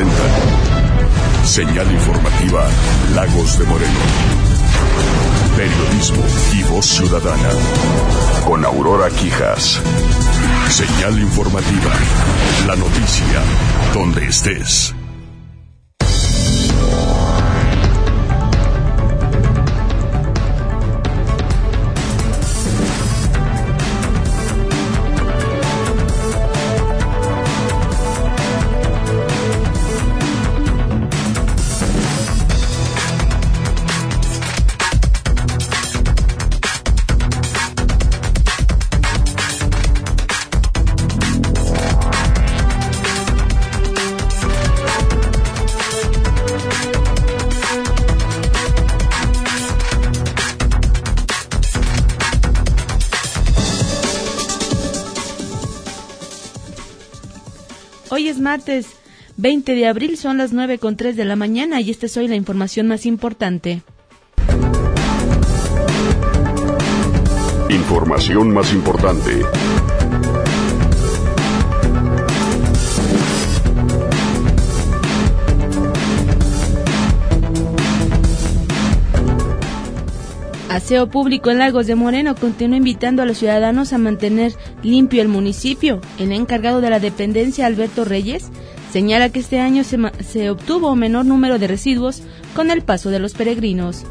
presenta Señal Informativa Lagos de Moreno. Periodismo y voz ciudadana. Con Aurora Quijas. Señal Informativa. La noticia donde estés. Hoy es martes 20 de abril, son las 9:03 de la mañana y esta es hoy la información más importante. Información más importante. Aseo público en Lagos de Moreno continúa invitando a los ciudadanos a mantener limpio el municipio. El encargado de la dependencia, Alberto Reyes, señala que este año se obtuvo menor número de residuos con el paso de los peregrinos.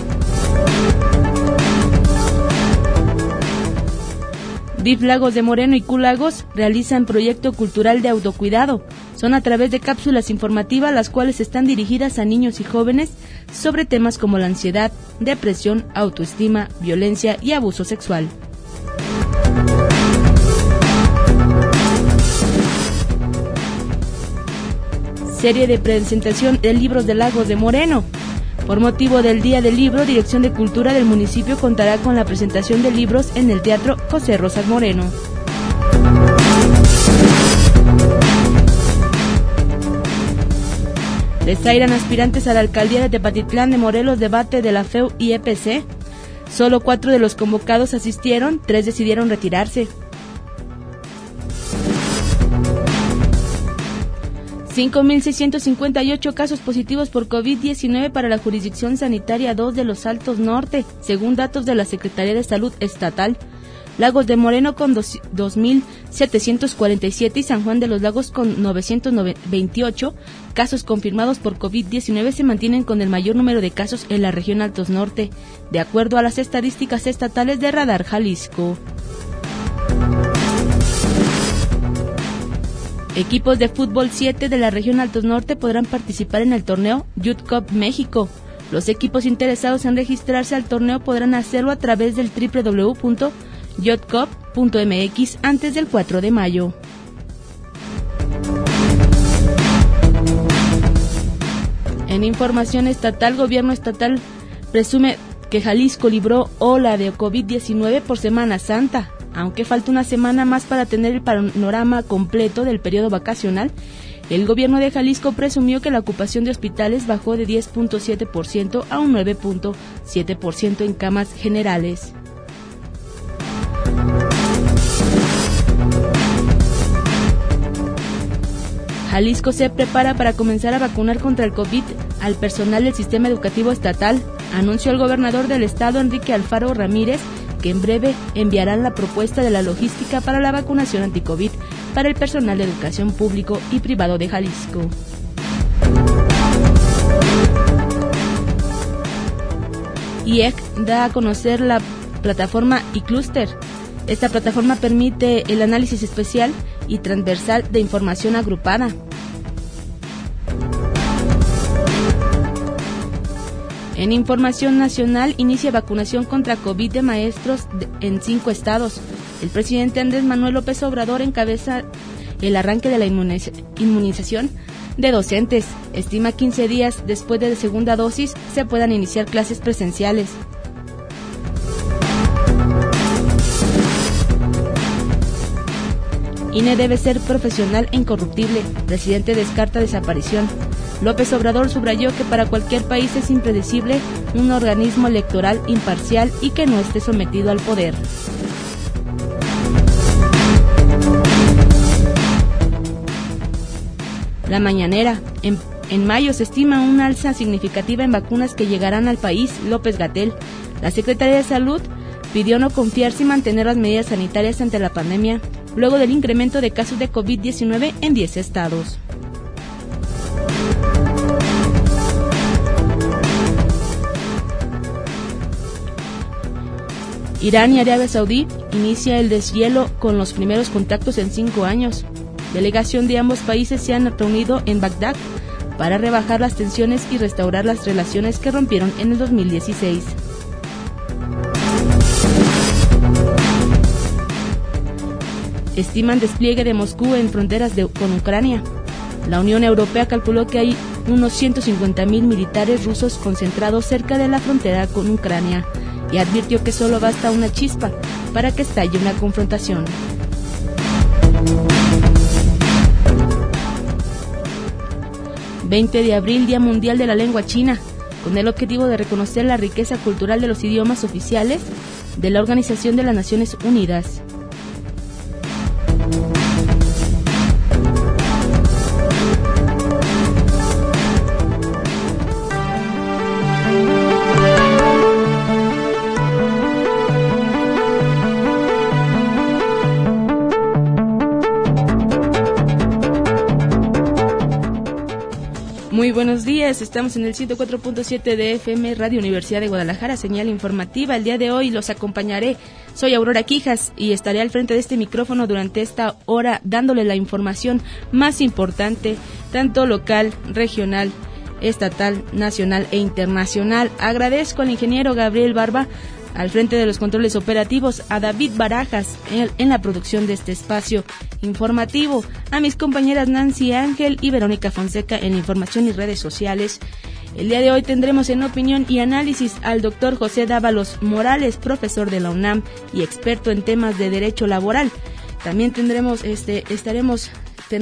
DIF Lagos de Moreno y Q-Lagos realizan proyecto cultural de autocuidado. Son a través de cápsulas informativas las cuales están dirigidas a niños y jóvenes sobre temas como la ansiedad, depresión, autoestima, violencia y abuso sexual. Serie de presentación de libros de Lagos de Moreno. Por motivo del Día del Libro, Dirección de Cultura del municipio contará con la presentación de libros en el Teatro José Rosas Moreno. Desairan aspirantes a la alcaldía de Tepatitlán de Morelos debate de la FEU y EPC. Solo 4 de los convocados asistieron, 3 decidieron retirarse. 5.658 casos positivos por COVID-19 para la jurisdicción sanitaria 2 de los Altos Norte, según datos de la Secretaría de Salud Estatal. Lagos de Moreno con 2.747 y San Juan de los Lagos con 928 casos confirmados por COVID-19 se mantienen con el mayor número de casos en la región Altos Norte, de acuerdo a las estadísticas estatales de Radar Jalisco. Equipos de fútbol 7 de la región Altos Norte podrán participar en el torneo Youth Cup México. Los equipos interesados en registrarse al torneo podrán hacerlo a través del www.youthcup.mx antes del 4 de mayo. En información estatal, gobierno estatal presume que Jalisco libró ola de COVID-19 por Semana Santa. Aunque falta una semana más para tener el panorama completo del periodo vacacional, el gobierno de Jalisco presumió que la ocupación de hospitales bajó de 10.7% a un 9.7% en camas generales. Jalisco se prepara para comenzar a vacunar contra el COVID al personal del sistema educativo estatal, anunció el gobernador del estado, Enrique Alfaro Ramírez, que en breve enviarán la propuesta de la logística para la vacunación anti-COVID para el personal de educación público y privado de Jalisco. IEC da a conocer la plataforma iCluster. Esta plataforma permite el análisis especial y transversal de información agrupada. En información nacional, inicia vacunación contra COVID de maestros en 5 estados. El presidente Andrés Manuel López Obrador encabeza el arranque de la inmunización de docentes. Estima 15 días después de la segunda dosis se puedan iniciar clases presenciales. INE debe ser profesional e incorruptible. Presidente descarta desaparición. López Obrador subrayó que para cualquier país es impredecible un organismo electoral imparcial y que no esté sometido al poder. La mañanera. En mayo se estima una alza significativa en vacunas que llegarán al país. López-Gatell. La Secretaría de Salud pidió no confiarse y mantener las medidas sanitarias ante la pandemia, luego del incremento de casos de COVID-19 en 10 estados. Irán y Arabia Saudí inicia el deshielo con los primeros contactos en 5 años. Delegación de ambos países se han reunido en Bagdad para rebajar las tensiones y restaurar las relaciones que rompieron en el 2016. Estiman despliegue de Moscú en fronteras con Ucrania. La Unión Europea calculó que hay unos 150.000 militares rusos concentrados cerca de la frontera con Ucrania y advirtió que solo basta una chispa para que estalle una confrontación. ...20 de abril, Día Mundial de la Lengua China, con el objetivo de reconocer la riqueza cultural de los idiomas oficiales de la Organización de las Naciones Unidas. Muy buenos días, estamos en el 104.7 de FM Radio Universidad de Guadalajara, señal informativa. El día de hoy los acompañaré, soy Aurora Quijas y estaré al frente de este micrófono durante esta hora dándole la información más importante, tanto local, regional, estatal, nacional e internacional. Agradezco al ingeniero Gabriel Barba al frente de los controles operativos, a David Barajas en la producción de este espacio informativo, a mis compañeras Nancy Ángel y Verónica Fonseca en la información y redes sociales. El día de hoy tendremos en opinión y análisis al doctor José Dávalos Morales, profesor de la UNAM y experto en temas de derecho laboral. También tendremos, estamos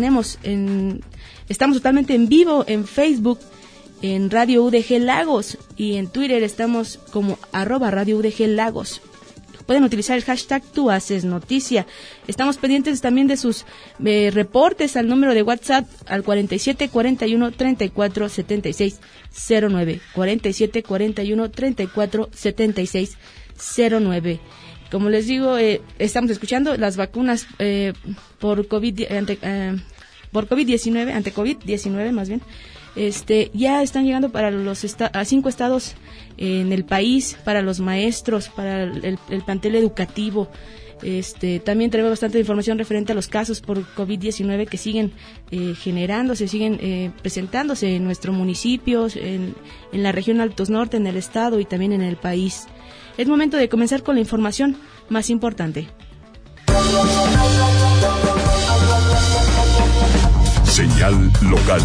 totalmente en vivo en Facebook, en Radio UDG Lagos, y en Twitter estamos como @Radio UDG Lagos. Pueden utilizar el hashtag Tú Haces Noticia. Estamos pendientes también de sus reportes al número de WhatsApp al 47 41 34 76 09. 47 41 34 76 09. Como les digo, estamos escuchando las vacunas por COVID-19, ante COVID-19 más bien. Ya están llegando para a 5 estados en el país, para los maestros, para el plantel educativo. También tenemos bastante información referente a los casos por COVID-19 que siguen generándose, siguen presentándose en nuestro municipio, en la región Altos Norte, en el estado y también en el país. Es momento de comenzar con la información más importante. Señal local.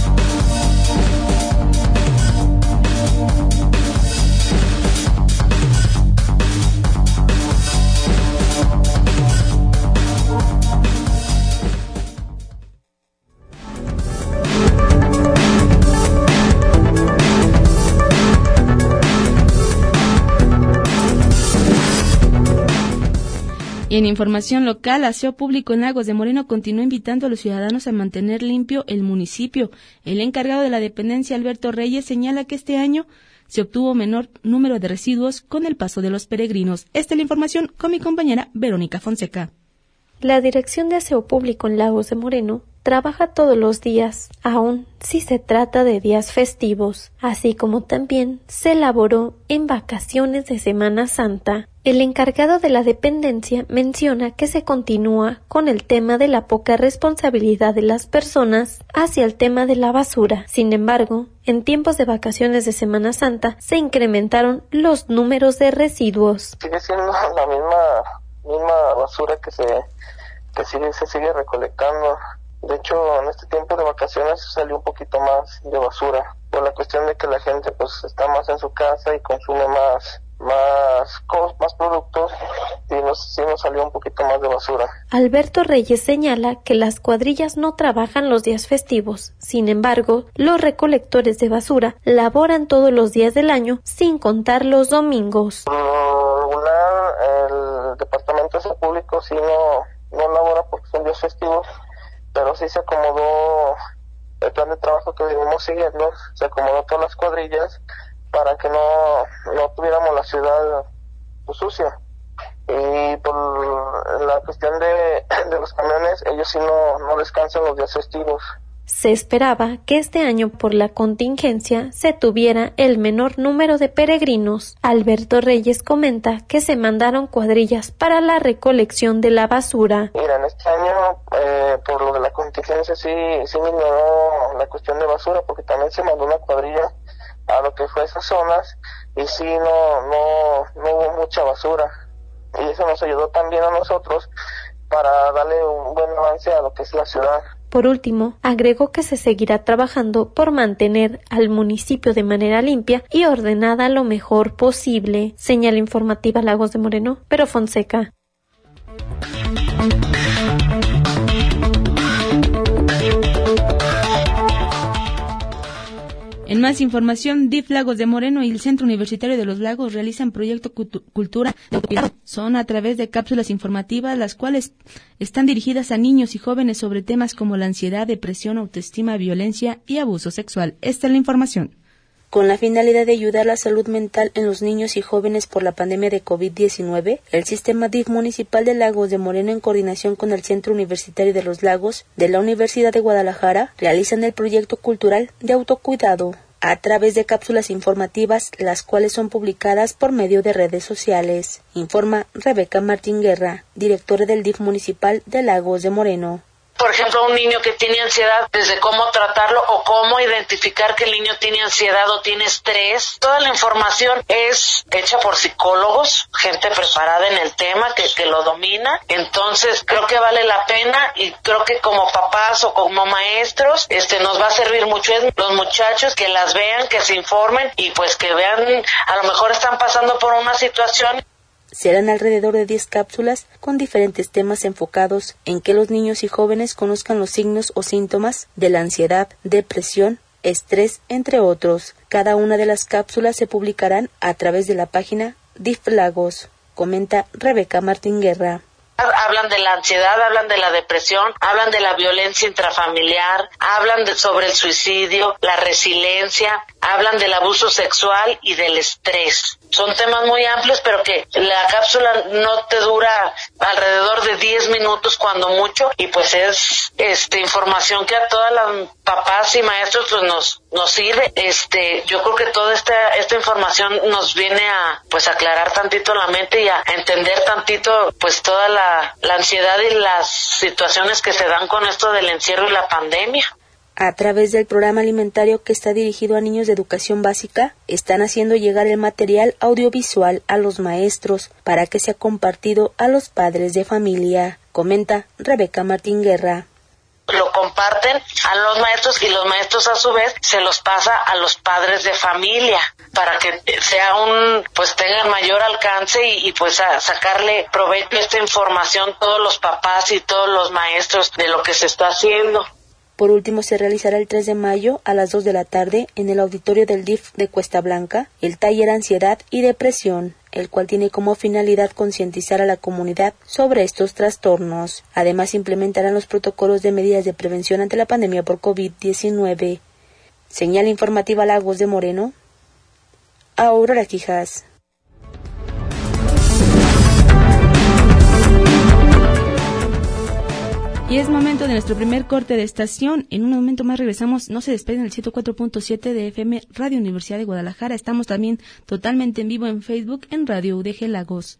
Y en información local, Aseo Público en Lagos de Moreno continúa invitando a los ciudadanos a mantener limpio el municipio. El encargado de la dependencia, Alberto Reyes, señala que este año se obtuvo menor número de residuos con el paso de los peregrinos. Esta es la información con mi compañera Verónica Fonseca. La Dirección de Aseo Público en Lagos de Moreno trabaja todos los días, aun si se trata de días festivos, así como también se elaboró en vacaciones de Semana Santa. El encargado de la dependencia menciona que se continúa con el tema de la poca responsabilidad de las personas hacia el tema de la basura. Sin embargo, en tiempos de vacaciones de Semana Santa se incrementaron los números de residuos. Sigue siendo la misma basura que se sigue recolectando. De hecho, en este tiempo de vacaciones salió un poquito más de basura, por la cuestión de que la gente pues está más en su casa y consume más productos, y sí nos salió un poquito más de basura. Alberto Reyes señala que las cuadrillas no trabajan los días festivos. Sin embargo, los recolectores de basura laboran todos los días del año, sin contar los domingos. Regular, el Departamento de Salud Público sí no labora porque son días festivos, pero sí se acomodó el plan de trabajo que venimos siguiendo, se acomodó todas las cuadrillas para que no tuviéramos la ciudad pues, sucia. Y por la cuestión de los camiones, ellos sí no descansan los días festivos. Se esperaba que este año por la contingencia se tuviera el menor número de peregrinos. Alberto Reyes comenta que se mandaron cuadrillas para la recolección de la basura. Mira, en este año por lo de la contingencia sí ignoró la cuestión de basura, porque también se mandó una cuadrilla a lo que fue esas zonas y sí no hubo mucha basura, y eso nos ayudó también a nosotros para darle un buen avance a lo que es la ciudad. Por último, agregó que se seguirá trabajando por mantener al municipio de manera limpia y ordenada lo mejor posible. Señal informativa Lagos de Moreno, Pero Fonseca. En más información, DIF Lagos de Moreno y el Centro Universitario de los Lagos realizan proyecto Cultura de Autocuidado. Son a través de cápsulas informativas, las cuales están dirigidas a niños y jóvenes sobre temas como la ansiedad, depresión, autoestima, violencia y abuso sexual. Esta es la información. Con la finalidad de ayudar la salud mental en los niños y jóvenes por la pandemia de COVID-19, el Sistema DIF Municipal de Lagos de Moreno, en coordinación con el Centro Universitario de los Lagos de la Universidad de Guadalajara, realizan el proyecto cultural de autocuidado a través de cápsulas informativas, las cuales son publicadas por medio de redes sociales, informa Rebeca Martín Guerra, directora del DIF Municipal de Lagos de Moreno. Por ejemplo, un niño que tiene ansiedad, desde cómo tratarlo o cómo identificar que el niño tiene ansiedad o tiene estrés. Toda la información es hecha por psicólogos, gente preparada en el tema, que lo domina. Entonces, creo que vale la pena y creo que como papás o como maestros, nos va a servir mucho los muchachos que las vean, que se informen y pues que vean, a lo mejor están pasando por una situación. Serán alrededor de 10 cápsulas con diferentes temas enfocados en que los niños y jóvenes conozcan los signos o síntomas de la ansiedad, depresión, estrés, entre otros. Cada una de las cápsulas se publicarán a través de la página DIF Lagos, comenta Rebeca Martín Guerra. Hablan de la ansiedad, hablan de la depresión, hablan de la violencia intrafamiliar, hablan sobre el suicidio, la resiliencia, hablan del abuso sexual y del estrés. Son temas muy amplios, pero que la cápsula no te dura alrededor de 10 minutos cuando mucho, y pues es información que a todas las papás y maestros pues nos sirve. Yo creo que toda esta información nos viene a pues aclarar tantito la mente y a entender tantito pues toda la ansiedad y las situaciones que se dan con esto del encierro y la pandemia. A través del programa alimentario que está dirigido a niños de educación básica, están haciendo llegar el material audiovisual a los maestros para que sea compartido a los padres de familia, comenta Rebeca Martín Guerra. Lo comparten a los maestros y los maestros a su vez se los pasa a los padres de familia para que sea pues tengan mayor alcance y pues a sacarle provecho a esta información todos los papás y todos los maestros de lo que se está haciendo. Por último, se realizará el 3 de mayo a las 2 de la tarde en el auditorio del DIF de Cuesta Blanca el taller Ansiedad y Depresión, el cual tiene como finalidad concientizar a la comunidad sobre estos trastornos. Además, implementarán los protocolos de medidas de prevención ante la pandemia por COVID-19. Señal informativa Lagos de Moreno, Aurora Quijas. Y es momento de nuestro primer corte de estación. En un momento más regresamos. No se despeguen del 104.7 de FM Radio Universidad de Guadalajara. Estamos también totalmente en vivo en Facebook en Radio UDG Lagos.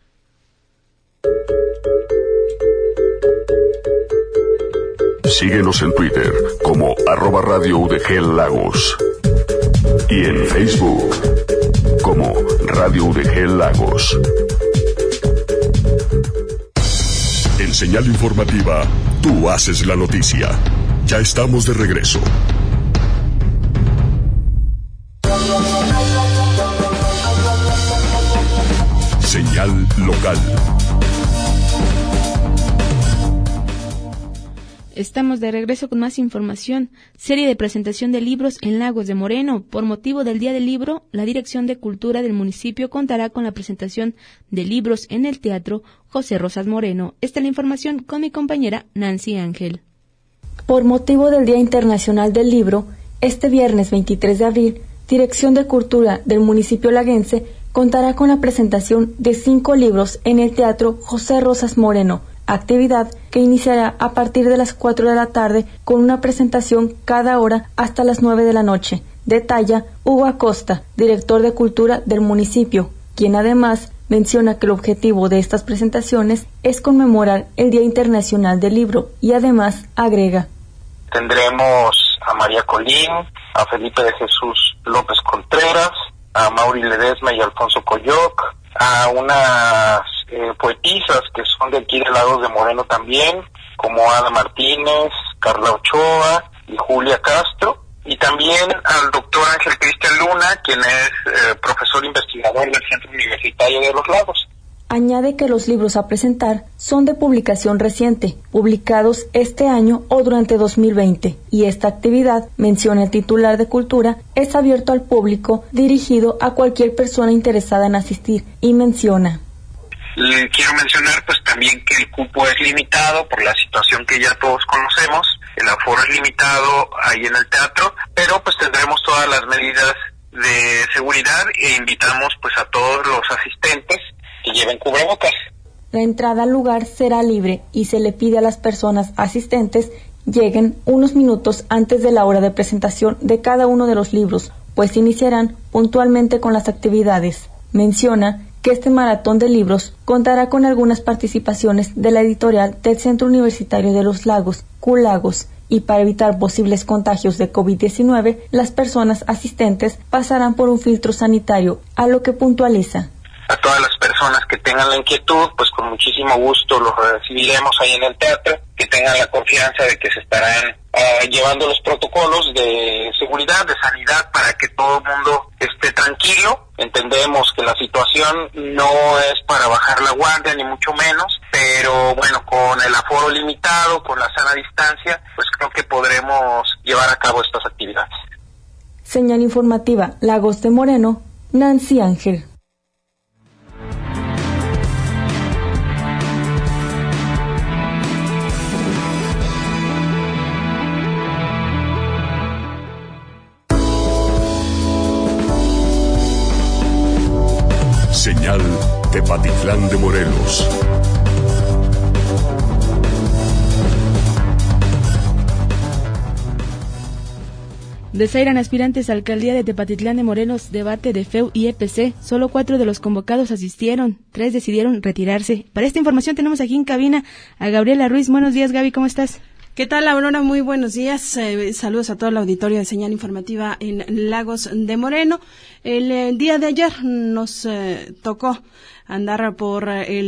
Síguenos en Twitter como @Radio UDG Lagos y en Facebook como Radio UDG Lagos. En señal informativa, tú haces la noticia. Ya estamos de regreso. Señal local. Estamos de regreso con más información. Serie de presentación de libros en Lagos de Moreno. Por motivo del Día del Libro, la Dirección de Cultura del municipio contará con la presentación de libros en el Teatro José Rosas Moreno. Esta es la información con mi compañera Nancy Ángel. Por motivo del Día Internacional del Libro, este viernes 23 de abril, Dirección de Cultura del municipio laguense contará con la presentación de 5 libros en el Teatro José Rosas Moreno, actividad que iniciará a partir de las 4 de la tarde con una presentación cada hora hasta las 9 de la noche. Detalla Hugo Acosta, director de Cultura del municipio, quien además menciona que el objetivo de estas presentaciones es conmemorar el Día Internacional del Libro y además agrega: tendremos a María Colín, a Felipe de Jesús López Contreras, a Mauri Ledesma y Alfonso Coyoc, a unas poetisas que son de aquí de Lagos de Moreno también, como Ada Martínez, Carla Ochoa y Julia Castro, y también al doctor Ángel Cristian Luna, quien es profesor investigador del Centro Universitario de los Lagos. Añade que los libros a presentar son de publicación reciente, publicados este año o durante 2020, y esta actividad, menciona el titular de Cultura, es abierto al público, dirigido a cualquier persona interesada en asistir, y menciona: quiero mencionar pues también que el cupo es limitado por la situación que ya todos conocemos, el aforo es limitado ahí en el teatro, pero pues tendremos todas las medidas de seguridad e invitamos pues a todos los asistentes que lleven cubrebocas. La entrada al lugar será libre y se le pide a las personas asistentes lleguen unos minutos antes de la hora de presentación de cada uno de los libros, pues iniciarán puntualmente con las actividades. Menciona que este maratón de libros contará con algunas participaciones de la editorial del Centro Universitario de los Lagos, CULAGOS, y para evitar posibles contagios de COVID-19, las personas asistentes pasarán por un filtro sanitario, a lo que puntualiza: a todas las personas que tengan la inquietud, pues con muchísimo gusto los recibiremos ahí en el teatro, que tengan la confianza de que se estarán llevando los protocolos de seguridad, de sanidad, para que todo el mundo esté tranquilo. Entendemos que la situación no es para bajar la guardia, ni mucho menos, pero bueno, con el aforo limitado, con la sana distancia, pues creo que podremos llevar a cabo estas actividades. Señal informativa Lagos de Moreno, Nancy Ángel. Señal Tepatitlán de Morelos. Desairan aspirantes a alcaldía de Tepatitlán de Morelos, debate de FEU y EPC. Solo 4 de los convocados asistieron, 3 decidieron retirarse. Para esta información tenemos aquí en cabina a Gabriela Ruiz. Buenos días, Gaby, ¿cómo estás? ¿Qué tal, Aurora? Muy buenos días. Saludos a todo el auditorio de Señal Informativa en Lagos de Moreno. El día de ayer nos tocó andar por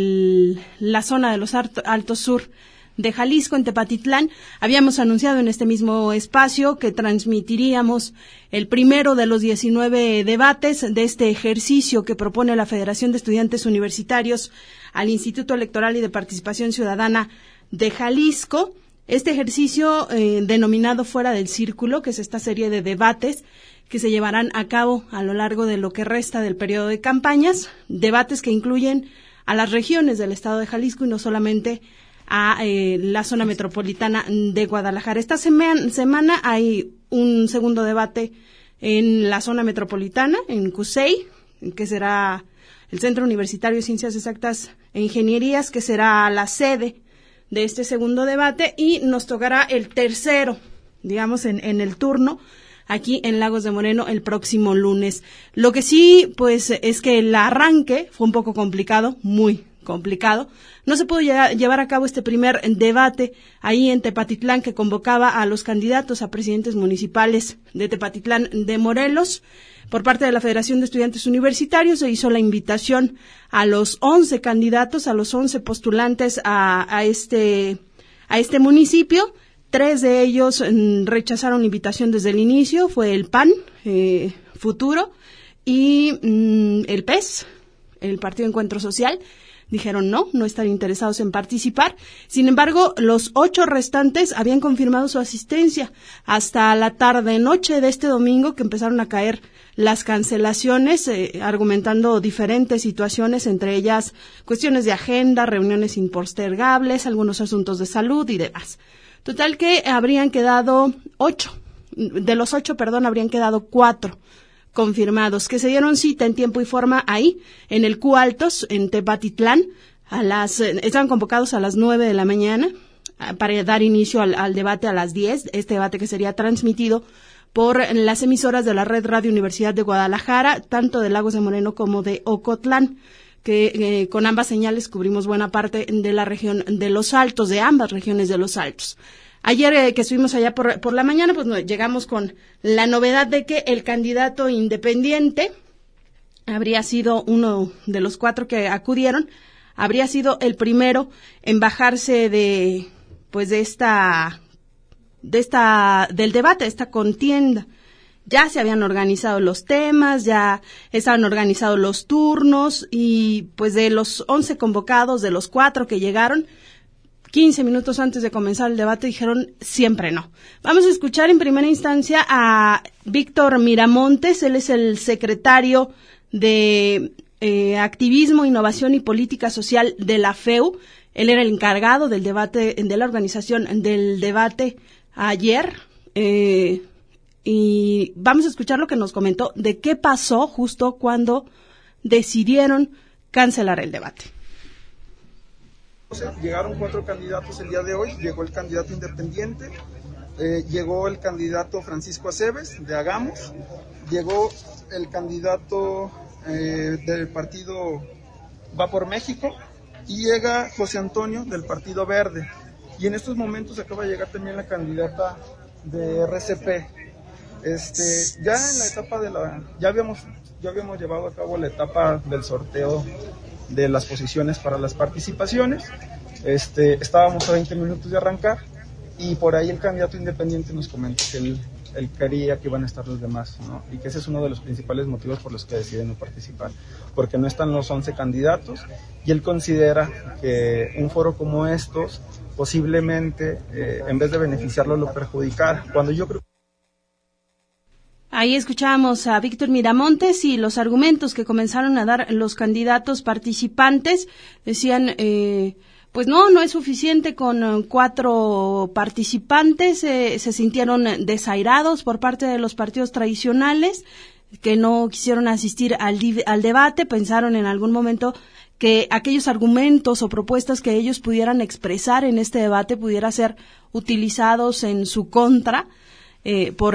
la zona de los Altos Sur de Jalisco, en Tepatitlán. Habíamos anunciado en este mismo espacio que transmitiríamos el primero de los 19 debates de este ejercicio que propone la Federación de Estudiantes Universitarios al Instituto Electoral y de Participación Ciudadana de Jalisco. Este ejercicio denominado Fuera del Círculo, que es esta serie de debates que se llevarán a cabo a lo largo de lo que resta del periodo de campañas, debates que incluyen a las regiones del estado de Jalisco y no solamente a la zona metropolitana de Guadalajara. Esta semana hay un segundo debate en la zona metropolitana, en CUSEI, que será el Centro Universitario de Ciencias Exactas e Ingenierías, que será la sede de este segundo debate, y nos tocará el tercero, digamos, en el turno, aquí en Lagos de Moreno el próximo lunes. Lo que sí, pues, es que el arranque fue un poco complicado, muy complicado. No se pudo llevar a cabo este primer debate ahí en Tepatitlán, que convocaba a los candidatos a presidentes municipales de Tepatitlán de Morelos. Por parte de la Federación de Estudiantes Universitarios se hizo la invitación a los 11 candidatos, a los 11 postulantes a este municipio. 3 de ellos rechazaron la invitación desde el inicio, fue el PAN, Futuro, y el PES, el Partido Encuentro Social. Dijeron no están interesados en participar. Sin embargo, los 8 restantes habían confirmado su asistencia hasta la tarde-noche de este domingo, que empezaron a caer las cancelaciones, argumentando diferentes situaciones, entre ellas cuestiones de agenda, reuniones impostergables, algunos asuntos de salud y demás. Total que habrían quedado 8. De los 8, habrían quedado 4 confirmados, que se dieron cita en tiempo y forma ahí, en el Q Altos, en Tepatitlán, estaban convocados a las 9 de la mañana, para dar inicio al debate a las 10, este debate que sería transmitido por las emisoras de la Red Radio Universidad de Guadalajara, tanto de Lagos de Moreno como de Ocotlán, que con ambas señales cubrimos buena parte de la región de Los Altos, de ambas regiones de Los Altos. Ayer que estuvimos allá por la mañana, pues llegamos con la novedad de que el candidato independiente habría sido uno de los 4 que acudieron, habría sido el primero en bajarse del debate, de esta contienda. Ya se habían organizado los temas, ya estaban organizados los turnos y pues de los 11 convocados, de los 4 que llegaron, 15 minutos antes de comenzar el debate dijeron siempre no. Vamos a escuchar en primera instancia a Víctor Miramontes, él es el secretario de Activismo, Innovación y Política Social de la FEU. Él era el encargado del debate, de la organización del debate ayer. Y vamos a escuchar lo que nos comentó de qué pasó justo cuando decidieron cancelar el debate. Llegaron 4 candidatos el día de hoy, llegó el candidato independiente, llegó el candidato Francisco Aceves de Hagamos, llegó el candidato del partido Va por México y llega José Antonio del Partido Verde. Y en estos momentos acaba de llegar también la candidata de RCP. Ya en la etapa ya habíamos llevado a cabo la etapa del sorteo de las posiciones para las participaciones. Estábamos a 20 minutos de arrancar y por ahí el candidato independiente nos comentó que él quería que iban a estar los demás, ¿no? Y que ese es uno de los principales motivos por los que deciden no participar, porque no están los 11 candidatos y él considera que un foro como estos posiblemente en vez de beneficiarlo lo perjudicara, cuando yo creo. Ahí escuchábamos a Víctor Miramontes y los argumentos que comenzaron a dar los candidatos participantes. Decían, pues no es suficiente con 4 participantes, se sintieron desairados por parte de los partidos tradicionales que no quisieron asistir al debate, pensaron en algún momento que aquellos argumentos o propuestas que ellos pudieran expresar en este debate pudiera ser utilizados en su contra por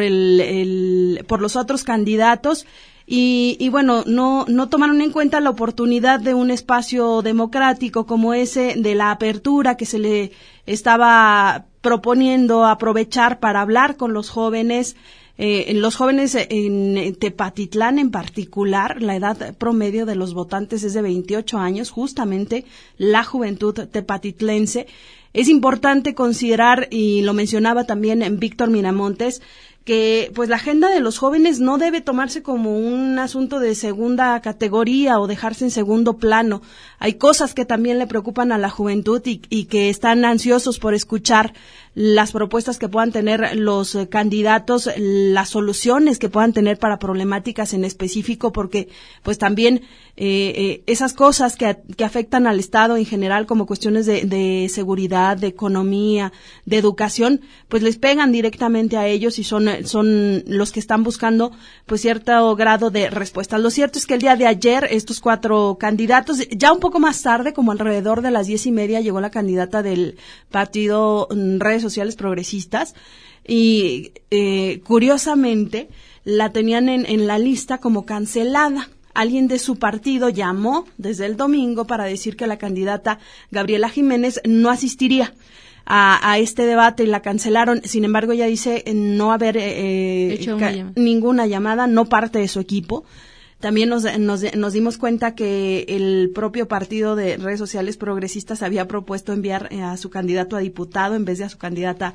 los otros candidatos y bueno, no tomaron en cuenta la oportunidad de un espacio democrático como ese, de la apertura que se le estaba proponiendo aprovechar para hablar con los jóvenes. Los jóvenes en Tepatitlán en particular, la edad promedio de los votantes es de 28 años, justamente la juventud tepatitlense. Es importante considerar, y lo mencionaba también Víctor Miramontes, que pues la agenda de los jóvenes no debe tomarse como un asunto de segunda categoría o dejarse en segundo plano. Hay cosas que también le preocupan a la juventud y que están ansiosos por escuchar las propuestas que puedan tener los candidatos, las soluciones que puedan tener para problemáticas en específico, porque pues también esas cosas que afectan al Estado en general, como cuestiones de seguridad, de economía, de educación, pues les pegan directamente a ellos y son los que están buscando pues cierto grado de respuesta. Lo cierto es que el día de ayer estos 4 candidatos, ya un poco más tarde, como alrededor de las 10:30, llegó la candidata del partido Redes Sociales Progresistas y curiosamente la tenían en la lista como cancelada. Alguien de su partido llamó desde el domingo para decir que la candidata Gabriela Jiménez no asistiría a este debate y la cancelaron. Sin embargo, ella dice no haber hecho ninguna llamada, no parte de su equipo. También nos dimos cuenta que el propio partido de Redes Sociales Progresistas había propuesto enviar a su candidato a diputado en vez de a su candidata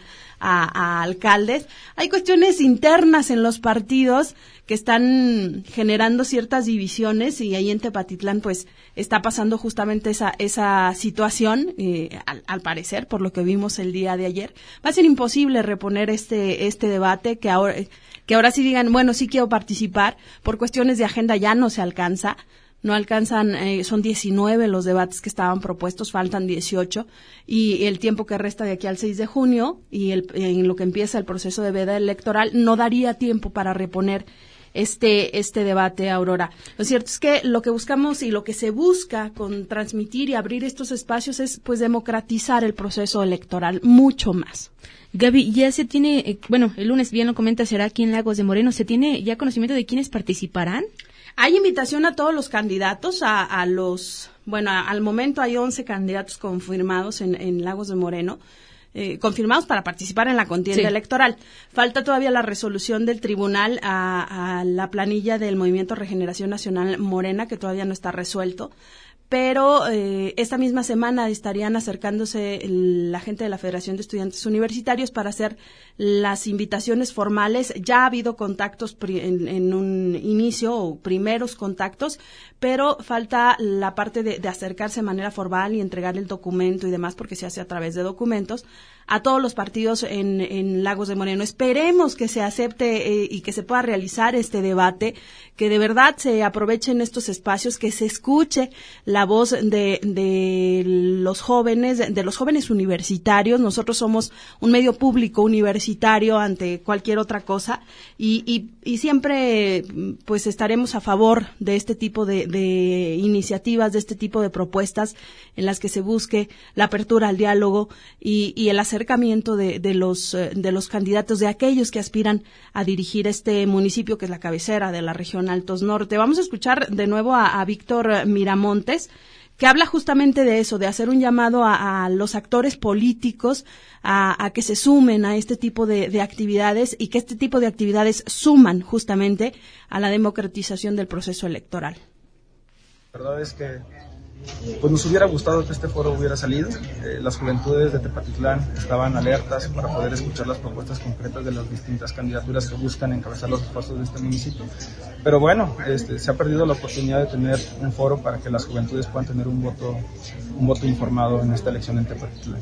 a alcaldes. Hay cuestiones internas en los partidos que están generando ciertas divisiones y ahí en Tepatitlán pues está pasando justamente esa situación, al parecer, por lo que vimos el día de ayer. Va a ser imposible reponer este debate que ahora sí digan, bueno, sí quiero participar, por cuestiones de agenda ya no se alcanza. no alcanzan, son 19 los debates que estaban propuestos, faltan 18, y el tiempo que resta de aquí al 6 de junio y en lo que empieza el proceso de veda electoral no daría tiempo para reponer este debate, Aurora. Lo cierto es que lo que buscamos y lo que se busca con transmitir y abrir estos espacios es pues democratizar el proceso electoral mucho más. Gaby, ya se tiene, el lunes, bien lo comenta, será aquí en Lagos de Moreno, ¿se tiene ya conocimiento de quiénes participarán? Hay invitación a todos los candidatos, al momento hay 11 candidatos confirmados en Lagos de Moreno. Confirmados para participar en la contienda electoral. Falta todavía la resolución del tribunal a la planilla del Movimiento Regeneración Nacional Morena, que todavía no está resuelto, pero esta misma semana estarían acercándose la gente de la Federación de Estudiantes Universitarios para hacer las invitaciones formales. Ya ha habido contactos en un inicio o primeros contactos, pero falta la parte de acercarse de manera formal y entregar el documento y demás, porque se hace a través de documentos a todos los partidos en Lagos de Moreno. Esperemos que se acepte y que se pueda realizar este debate, que de verdad se aprovechen estos espacios, que se escuche la voz de los jóvenes universitarios. Nosotros somos un medio público universitario ante cualquier otra cosa y siempre pues estaremos a favor de este tipo de iniciativas, de este tipo de propuestas en las que se busque la apertura al diálogo y el acercamiento de los candidatos, de aquellos que aspiran a dirigir este municipio que es la cabecera de la región Altos Norte. Vamos a escuchar de nuevo a Víctor Miramontes, que habla justamente de eso, de hacer un llamado a los actores políticos a que se sumen a este tipo de actividades y que este tipo de actividades suman justamente a la democratización del proceso electoral. La verdad es que pues nos hubiera gustado que este foro hubiera salido. Las juventudes de Tepatitlán estaban alertas para poder escuchar las propuestas concretas de las distintas candidaturas que buscan encabezar los esfuerzos de este municipio. Pero bueno, se ha perdido la oportunidad de tener un foro para que las juventudes puedan tener un voto informado en esta elección en Tepatitlán.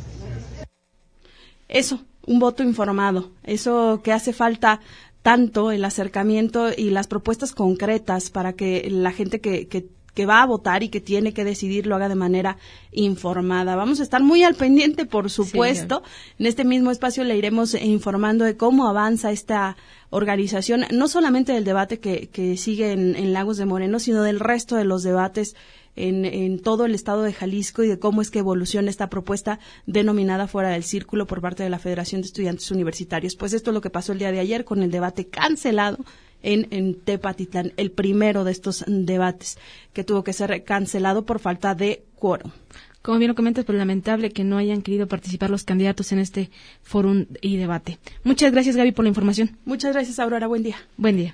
Eso, un voto informado, eso que hace falta tanto, el acercamiento y las propuestas concretas para que la gente que va a votar y que tiene que decidir lo haga de manera informada. Vamos a estar muy al pendiente, por supuesto. Sí, en este mismo espacio le iremos informando de cómo avanza esta organización, no solamente del debate que sigue en Lagos de Moreno, sino del resto de los debates en todo el estado de Jalisco y de cómo es que evoluciona esta propuesta denominada Fuera del Círculo por parte de la Federación de Estudiantes Universitarios. Pues esto es lo que pasó el día de ayer con el debate cancelado en Tepatitlán, el primero de estos debates que tuvo que ser cancelado por falta de quórum. Como bien lo comentas, pues lamentable que no hayan querido participar los candidatos en este foro y debate. Muchas gracias, Gaby, por la información. Muchas gracias, Aurora. Buen día. Buen día.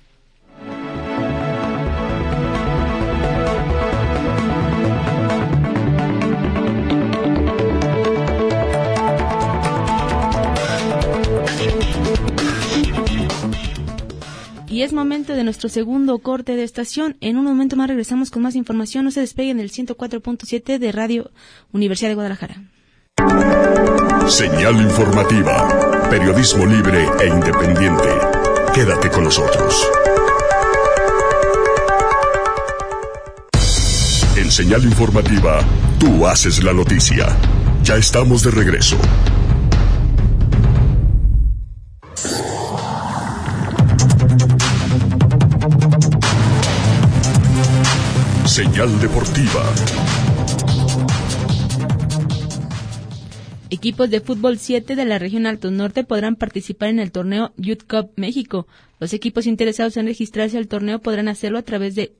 Y es momento de nuestro segundo corte de estación. En un momento más regresamos con más información. No se despeguen del 104.7 de Radio Universidad de Guadalajara. Señal informativa. Periodismo libre e independiente. Quédate con nosotros. En Señal informativa, tú haces la noticia. Ya estamos de regreso. Señal deportiva. Equipos de fútbol 7 de la región Altos Norte podrán participar en el torneo Youth Cup México. Los equipos interesados en registrarse al torneo podrán hacerlo a través de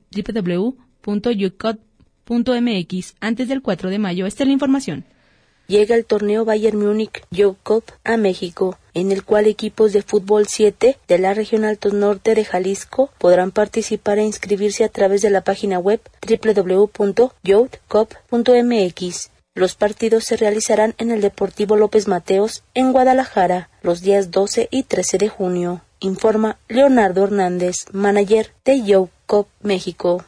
www.youthcup.mx antes del 4 de mayo. Esta es la información. Llega el torneo Bayern Múnich Youth Cup a México, en el cual equipos de fútbol 7 de la región Altos Norte de Jalisco podrán participar e inscribirse a través de la página web www.youthcup.mx. Los partidos se realizarán en el Deportivo López Mateos, en Guadalajara, los días 12 y 13 de junio. Informa Leonardo Hernández, manager de Youth Cup México.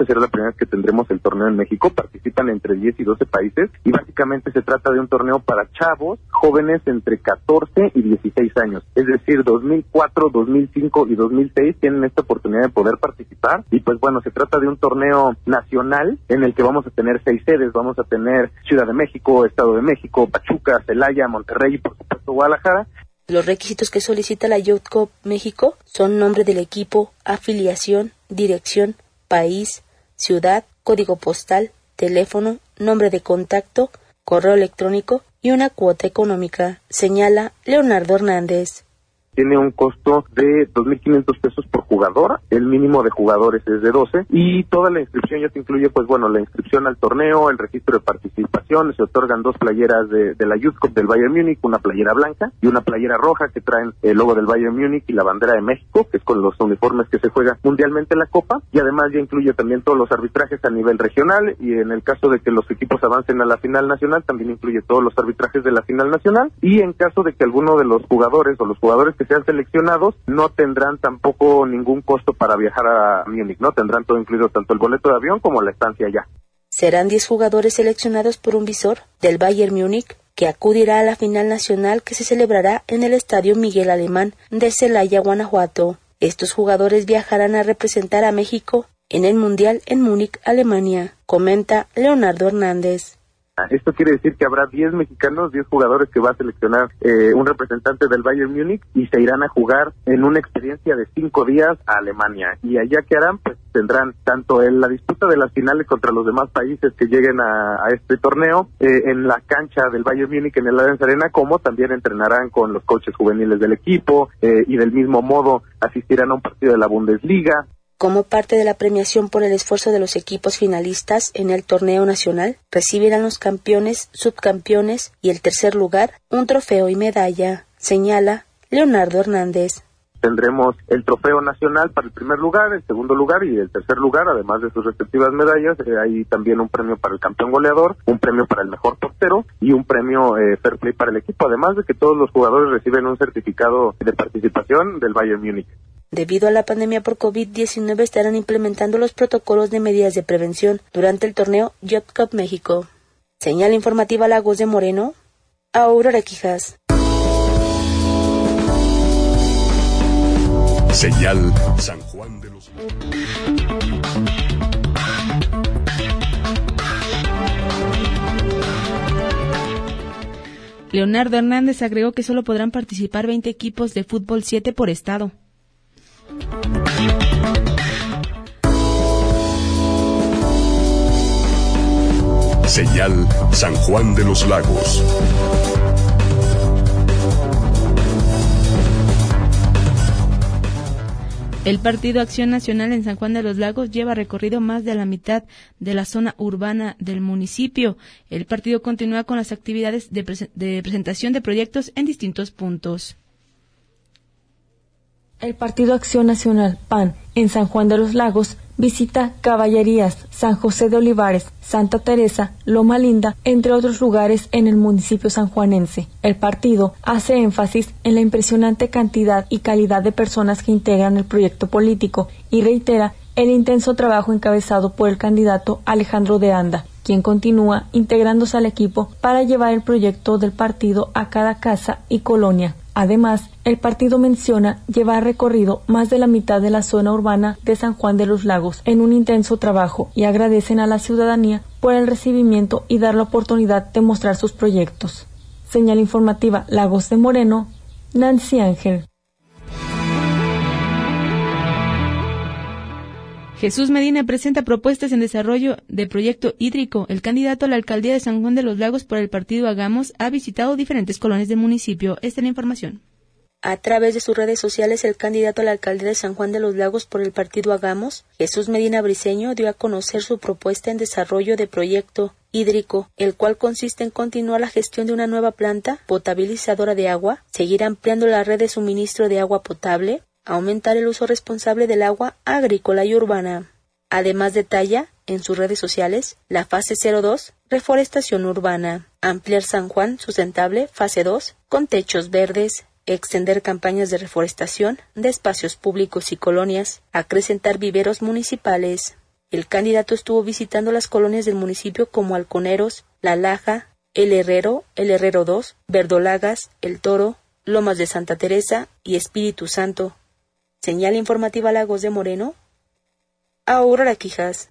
esta será la primera vez que tendremos el torneo en México. Participan entre 10 y 12 países y básicamente se trata de un torneo para chavos jóvenes entre 14 y 16 años. Es decir, 2004, 2005 y 2006 tienen esta oportunidad de poder participar y pues bueno, se trata de un torneo nacional en el que vamos a tener 6 sedes. Vamos a tener Ciudad de México, Estado de México, Pachuca, Celaya, Monterrey y por supuesto Guadalajara. Los requisitos que solicita la Youth Cup México son nombre del equipo, afiliación, dirección, país, ciudad, código postal, teléfono, nombre de contacto, correo electrónico y una cuota económica, señala Leonardo Hernández. Tiene un costo de 2.500 pesos por jugador, el mínimo de jugadores es de 12 y toda la inscripción ya te incluye, pues bueno, la inscripción al torneo, el registro de participación, se otorgan 2 playeras de la Youth Cup del Bayern Múnich, una playera blanca y una playera roja que traen el logo del Bayern Múnich y la bandera de México, que es con los uniformes que se juega mundialmente la Copa, y además ya incluye también todos los arbitrajes a nivel regional y en el caso de que los equipos avancen a la final nacional, también incluye todos los arbitrajes de la final nacional y en caso de que alguno de los jugadores o los jugadores que sean seleccionados no tendrán tampoco ningún costo para viajar a Múnich, ¿no? Tendrán todo incluido, tanto el boleto de avión como la estancia allá. Serán 10 jugadores seleccionados por un visor del Bayern Múnich que acudirá a la final nacional que se celebrará en el Estadio Miguel Alemán de Celaya, Guanajuato. Estos jugadores viajarán a representar a México en el Mundial en Múnich, Alemania, comenta Leonardo Hernández. Esto quiere decir que habrá 10 mexicanos, 10 jugadores que va a seleccionar un representante del Bayern Múnich y se irán a jugar en una experiencia de 5 días a Alemania. Y allá que harán, pues tendrán tanto en la disputa de las finales contra los demás países que lleguen a este torneo, en la cancha del Bayern Múnich en el Allianz Arena, como también entrenarán con los coaches juveniles del equipo y del mismo modo asistirán a un partido de la Bundesliga. Como parte de la premiación por el esfuerzo de los equipos finalistas en el torneo nacional, recibirán los campeones, subcampeones y el tercer lugar un trofeo y medalla, señala Leonardo Hernández. Tendremos el trofeo nacional para el primer lugar, el segundo lugar y el tercer lugar, además de sus respectivas medallas. Hay también un premio para el campeón goleador, un premio para el mejor portero y un premio fair play para el equipo, además de que todos los jugadores reciben un certificado de participación del Bayern Múnich. Debido a la pandemia por COVID-19 estarán implementando los protocolos de medidas de prevención durante el torneo Youth Cup México. Señal informativa Lagos de Moreno, Aurora Quijas. Señal San Juan de los... Leonardo Hernández agregó que solo podrán participar 20 equipos de fútbol 7 por estado. Señal San Juan de los Lagos. El Partido Acción Nacional en San Juan de los Lagos lleva recorrido más de la mitad de la zona urbana del municipio. El partido continúa con las actividades de presentación de proyectos en distintos puntos. El Partido Acción Nacional, PAN, en San Juan de los Lagos, visita Caballerías, San José de Olivares, Santa Teresa, Loma Linda, entre otros lugares en el municipio sanjuanense. El partido hace énfasis en la impresionante cantidad y calidad de personas que integran el proyecto político y reitera el intenso trabajo encabezado por el candidato Alejandro de Anda, quien continúa integrándose al equipo para llevar el proyecto del partido a cada casa y colonia. Además, el partido menciona llevar recorrido más de la mitad de la zona urbana de San Juan de los Lagos en un intenso trabajo y agradecen a la ciudadanía por el recibimiento y dar la oportunidad de mostrar sus proyectos. Señal informativa Lagos de Moreno, Nancy Ángel. Jesús Medina presenta propuestas en desarrollo de proyecto hídrico. El candidato a la alcaldía de San Juan de los Lagos por el partido Hagamos ha visitado diferentes colonias del municipio. Esta es la información. A través de sus redes sociales, el candidato a la alcaldía de San Juan de los Lagos por el partido Hagamos, Jesús Medina Briceño, dio a conocer su propuesta en desarrollo de proyecto hídrico, el cual consiste en continuar la gestión de una nueva planta potabilizadora de agua, seguir ampliando la red de suministro de agua potable, aumentar el uso responsable del agua agrícola y urbana. Además detalla en sus redes sociales la fase 02, reforestación urbana, ampliar San Juan sustentable, fase 2, con techos verdes, extender campañas de reforestación de espacios públicos y colonias, acrecentar viveros municipales. El candidato estuvo visitando las colonias del municipio como Halconeros, La Laja, El Herrero 2, Verdolagas, El Toro, Lomas de Santa Teresa y Espíritu Santo. Señal informativa Lagos de Moreno. Aurora Quijas.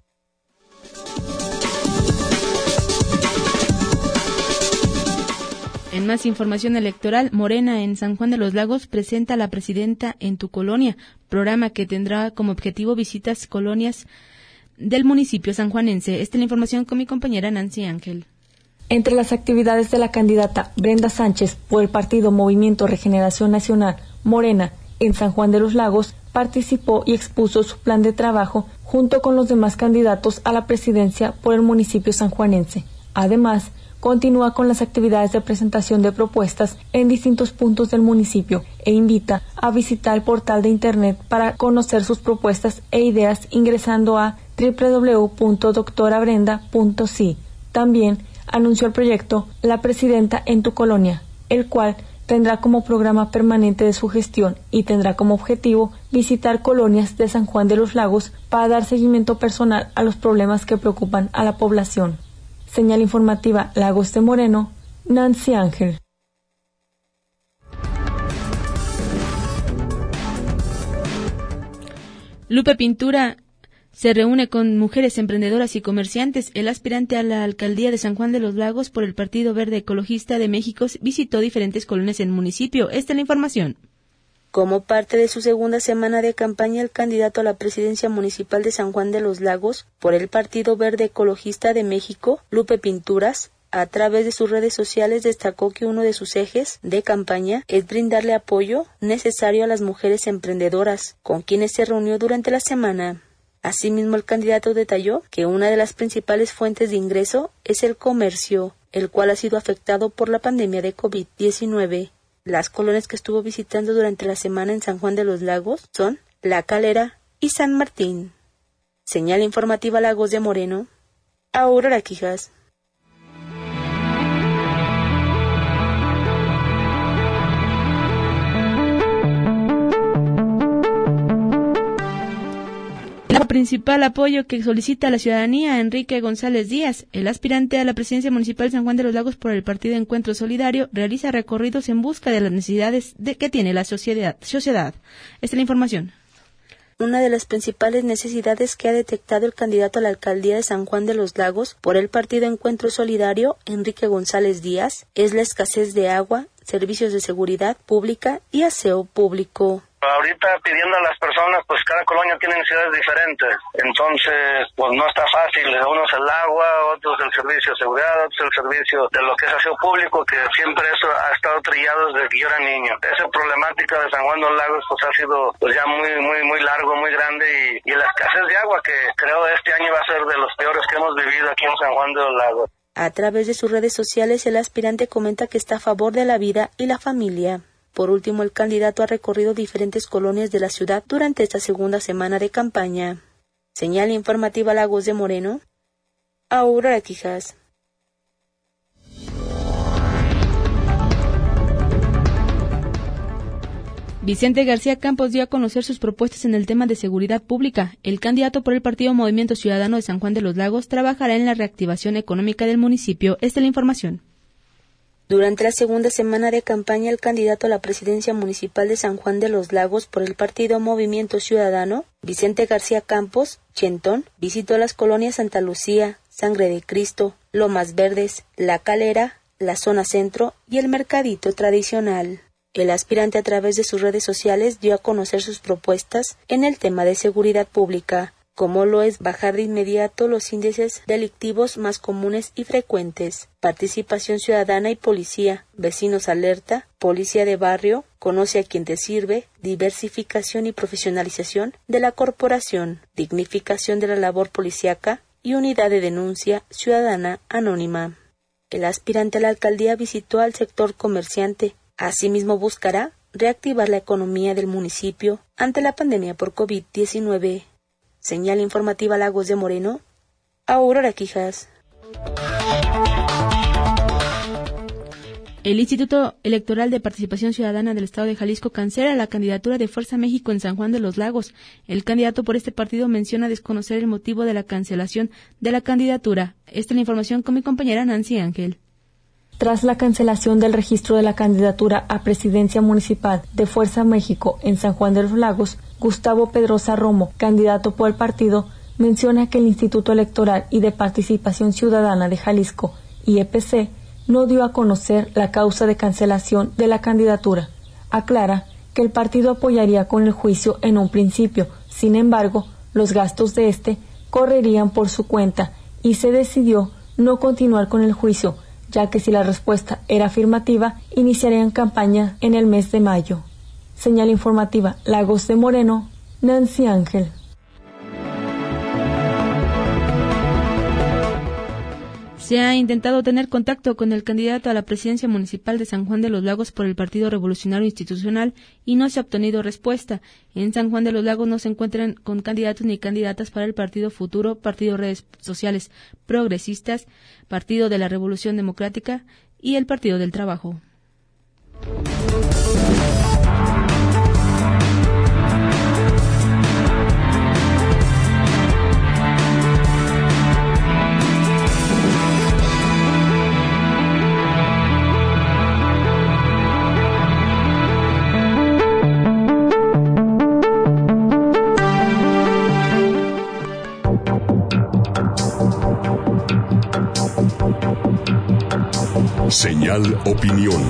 En más información electoral, Morena en San Juan de los Lagos presenta a la presidenta en tu colonia, programa que tendrá como objetivo visitas colonias del municipio sanjuanense. Esta es la información con mi compañera Nancy Ángel. Entre las actividades de la candidata Brenda Sánchez por el partido Movimiento Regeneración Nacional, Morena, en San Juan de los Lagos, participó y expuso su plan de trabajo junto con los demás candidatos a la presidencia por el municipio sanjuanense. Además, continúa con las actividades de presentación de propuestas en distintos puntos del municipio e invita a visitar el portal de internet para conocer sus propuestas e ideas ingresando a www.doctorabrenda.si. También anunció el proyecto La Presidenta en tu Colonia, el cual tendrá como programa permanente de su gestión y tendrá como objetivo visitar colonias de San Juan de los Lagos para dar seguimiento personal a los problemas que preocupan a la población. Señal informativa Lagos de Moreno, Nancy Ángel. Lupe Pintura se reúne con mujeres emprendedoras y comerciantes. El aspirante a la alcaldía de San Juan de los Lagos por el Partido Verde Ecologista de México visitó diferentes colonias en el municipio. Esta es la información. Como parte de su segunda semana de campaña, el candidato a la presidencia municipal de San Juan de los Lagos por el Partido Verde Ecologista de México, Lupe Pinturas, a través de sus redes sociales destacó que uno de sus ejes de campaña es brindarle apoyo necesario a las mujeres emprendedoras, con quienes se reunió durante la semana. Asimismo, el candidato detalló que una de las principales fuentes de ingreso es el comercio, el cual ha sido afectado por la pandemia de COVID-19. Las colonias que estuvo visitando durante la semana en San Juan de los Lagos son La Calera y San Martín. Señal informativa Lagos de Moreno, Aurora Quijas. El principal apoyo que solicita la ciudadanía Enrique González Díaz, el aspirante a la presidencia municipal de San Juan de los Lagos por el Partido Encuentro Solidario, realiza recorridos en busca de las necesidades que tiene la sociedad. Esta es la información. Una de las principales necesidades que ha detectado el candidato a la alcaldía de San Juan de los Lagos por el Partido Encuentro Solidario, Enrique González Díaz, es la escasez de agua, servicios de seguridad pública y aseo público. Ahorita pidiendo a las personas, pues cada colonia tiene necesidades diferentes, entonces pues no está fácil, unos el agua, otros el servicio de seguridad, otros el servicio de lo que es aseo público, que siempre eso ha estado trillado desde que yo era niño. Esa problemática de San Juan de los Lagos pues ha sido pues ya muy largo, muy grande y la escasez de agua que creo este año va a ser de los peores que hemos vivido aquí en San Juan de los Lagos. A través de sus redes sociales, el aspirante comenta que está a favor de la vida y la familia. Por último, el candidato ha recorrido diferentes colonias de la ciudad durante esta segunda semana de campaña. Señal informativa Lagos de Moreno, Aurora Quijas. Vicente García Campos dio a conocer sus propuestas en el tema de seguridad pública. El candidato por el partido Movimiento Ciudadano de San Juan de los Lagos trabajará en la reactivación económica del municipio. Esta es la información. Durante la segunda semana de campaña, el candidato a la presidencia municipal de San Juan de los Lagos por el partido Movimiento Ciudadano, Vicente García Campos, Chentón, visitó las colonias Santa Lucía, Sangre de Cristo, Lomas Verdes, La Calera, la zona centro y el mercadito tradicional. El aspirante a través de sus redes sociales dio a conocer sus propuestas en el tema de seguridad pública, como lo es bajar de inmediato los índices delictivos más comunes y frecuentes, participación ciudadana y policía, vecinos alerta, policía de barrio, conoce a quien te sirve, diversificación y profesionalización de la corporación, dignificación de la labor policíaca y unidad de denuncia ciudadana anónima. El aspirante a la alcaldía visitó al sector comerciante. Asimismo buscará reactivar la economía del municipio ante la pandemia por COVID-19. Señal informativa Lagos de Moreno, Aurora Quijas. El Instituto Electoral de Participación Ciudadana del Estado de Jalisco cancela la candidatura de Fuerza México en San Juan de los Lagos. El candidato por este partido menciona desconocer el motivo de la cancelación de la candidatura. Esta es la información con mi compañera Nancy Ángel. Tras la cancelación del registro de la candidatura a presidencia municipal de Fuerza México en San Juan de los Lagos, Gustavo Pedrosa Romo, candidato por el partido, menciona que el Instituto Electoral y de Participación Ciudadana de Jalisco, IEPC, no dio a conocer la causa de cancelación de la candidatura. Aclara que el partido apoyaría con el juicio en un principio, sin embargo, los gastos de este correrían por su cuenta y se decidió no continuar con el juicio, ya que si la respuesta era afirmativa, iniciarían campaña en el mes de mayo. Señal informativa Lagos de Moreno, Nancy Ángel. Se ha intentado tener contacto con el candidato a la presidencia municipal de San Juan de los Lagos por el Partido Revolucionario Institucional y no se ha obtenido respuesta. En San Juan de los Lagos no se encuentran con candidatos ni candidatas para el Partido Futuro, Partido Redes Sociales Progresistas, Partido de la Revolución Democrática y el Partido del Trabajo. Señal Opinión.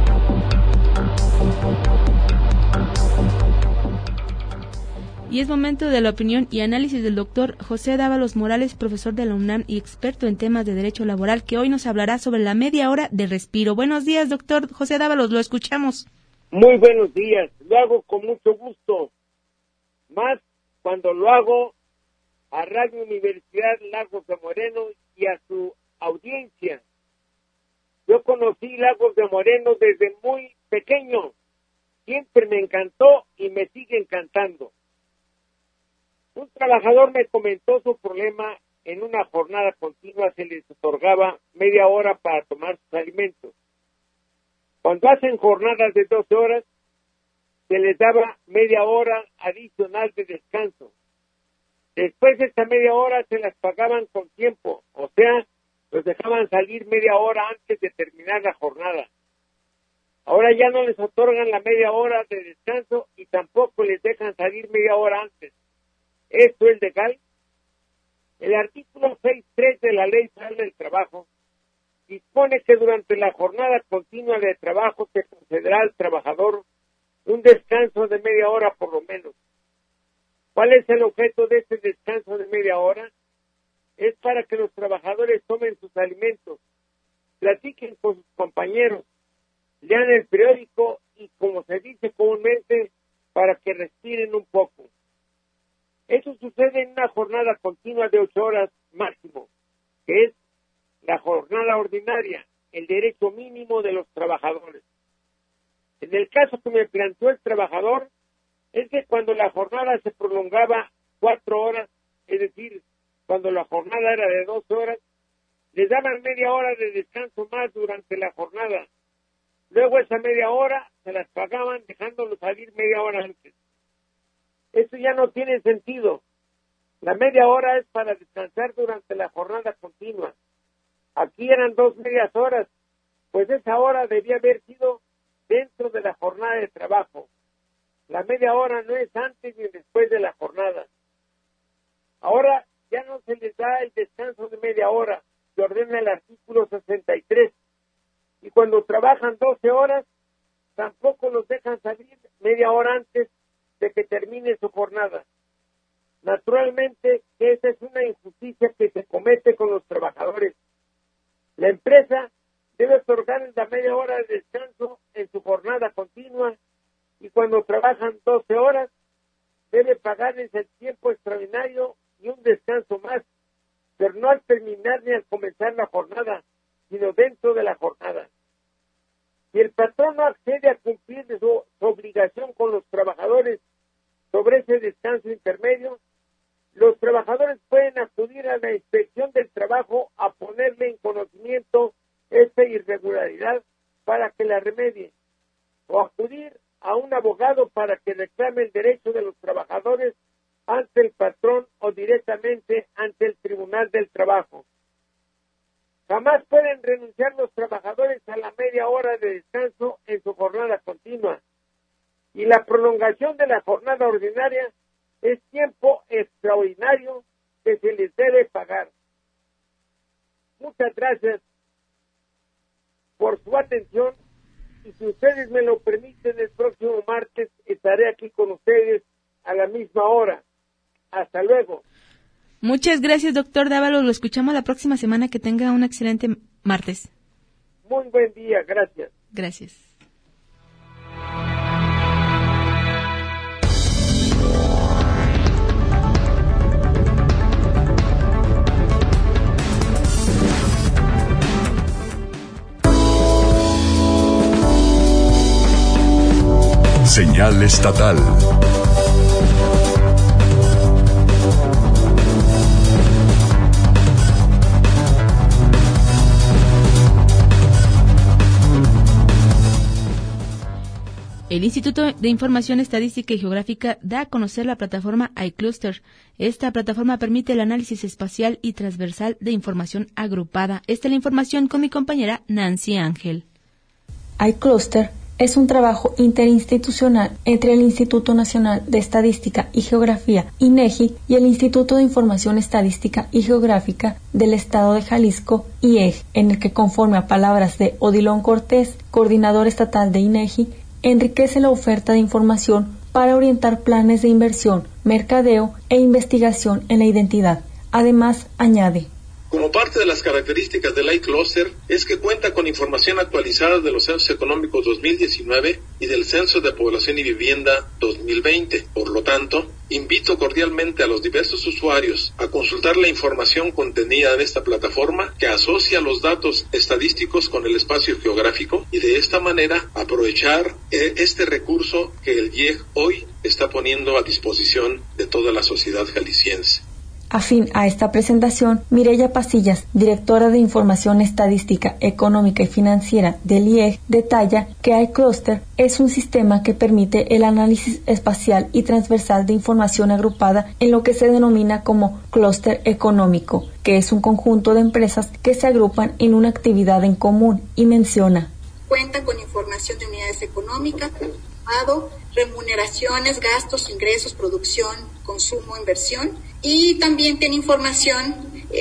Y es momento de la opinión y análisis del doctor José Dávalos Morales, profesor de la UNAM y experto en temas de derecho laboral, que hoy nos hablará sobre la media hora de respiro. Buenos días, doctor José Dávalos, lo escuchamos. Muy buenos días, lo hago con mucho gusto, más cuando lo hago a Radio Universidad Lagos de Moreno y a su audiencia. Yo conocí Lagos de Moreno desde muy pequeño, siempre me encantó y me sigue encantando. Un trabajador me comentó su problema. En una jornada continua se les otorgaba media hora para tomar sus alimentos. Cuando hacen jornadas de 12 horas, se les daba media hora adicional de descanso. Después de esta media hora se las pagaban con tiempo, o sea, los dejaban salir media hora antes de terminar la jornada. Ahora ya no les otorgan la media hora de descanso y tampoco les dejan salir media hora antes. ¿Esto es legal? El artículo 6.3 de la Ley Federal del Trabajo dispone que durante la jornada continua de trabajo se concederá al trabajador un descanso de media hora por lo menos. ¿Cuál es el objeto de este descanso de media hora? Es para que los trabajadores tomen sus alimentos, platiquen con sus compañeros, lean el periódico y, como se dice comúnmente, para que respiren un poco. Eso sucede en una jornada continua de 8 horas máximo, que es la jornada ordinaria, el derecho mínimo de los trabajadores. En el caso que me planteó el trabajador, es que cuando la jornada se prolongaba 4 horas, es decir, cuando la jornada era de 12 horas, les daban media hora de descanso más durante la jornada. Luego esa media hora se las pagaban dejándolos salir media hora antes. Eso ya no tiene sentido. La media hora es para descansar durante la jornada continua. Aquí eran 2 medias horas, pues esa hora debía haber sido dentro de la jornada de trabajo. La media hora no es antes ni después de la jornada. Ahora ya no se les da el descanso de media hora, que ordena el artículo 63. Y cuando trabajan 12 horas, tampoco los dejan salir media hora antes de que termine su jornada. Naturalmente, esa es una injusticia que se comete con los trabajadores. La empresa debe otorgarles la media hora de descanso en su jornada continua y cuando trabajan 12 horas, debe pagarles el tiempo extraordinario y un descanso más, pero no al terminar ni al comenzar la jornada, sino dentro de la jornada. Si el patrón no accede a cumplir su obligación con los trabajadores sobre ese descanso intermedio, los trabajadores pueden acudir a la inspección del trabajo a ponerle en conocimiento esta irregularidad para que la remedie, o acudir a un abogado para que reclame el derecho de los trabajadores ante el patrón o directamente ante el Tribunal del Trabajo. Jamás pueden renunciar los trabajadores a la media hora de descanso en su jornada continua. Y la prolongación de la jornada ordinaria es tiempo extraordinario que se les debe pagar. Muchas gracias por su atención y si ustedes me lo permiten, el próximo martes estaré aquí con ustedes a la misma hora. Hasta luego. Muchas gracias, doctor Dávalos. Lo escuchamos la próxima semana. Que tenga un excelente martes. Muy buen día. Gracias. Gracias. Señal estatal. El Instituto de Información Estadística y Geográfica da a conocer la plataforma iCluster. Esta plataforma permite el análisis espacial y transversal de información agrupada. Esta es la información con mi compañera Nancy Ángel. iCluster es un trabajo interinstitucional entre el Instituto Nacional de Estadística y Geografía, INEGI, y el Instituto de Información Estadística y Geográfica del Estado de Jalisco, IEG, en el que, conforme a palabras de Odilon Cortés, coordinador estatal de INEGI, enriquece la oferta de información para orientar planes de inversión, mercadeo e investigación en la identidad. Además, añade: como parte de las características del iCluster es que cuenta con información actualizada de los censos económicos 2019 y del Censo de Población y Vivienda 2020. Por lo tanto, invito cordialmente a los diversos usuarios a consultar la información contenida en esta plataforma que asocia los datos estadísticos con el espacio geográfico y de esta manera aprovechar este recurso que el IEG hoy está poniendo a disposición de toda la sociedad jalisciense. Afín a esta presentación, Mireya Pasillas, directora de Información Estadística, Económica y Financiera del IEG, detalla que iCluster es un sistema que permite el análisis espacial y transversal de información agrupada en lo que se denomina como clúster económico, que es un conjunto de empresas que se agrupan en una actividad en común, y menciona: cuenta con información de unidades económicas, remuneraciones, gastos, ingresos, producción, consumo, inversión, y también tiene información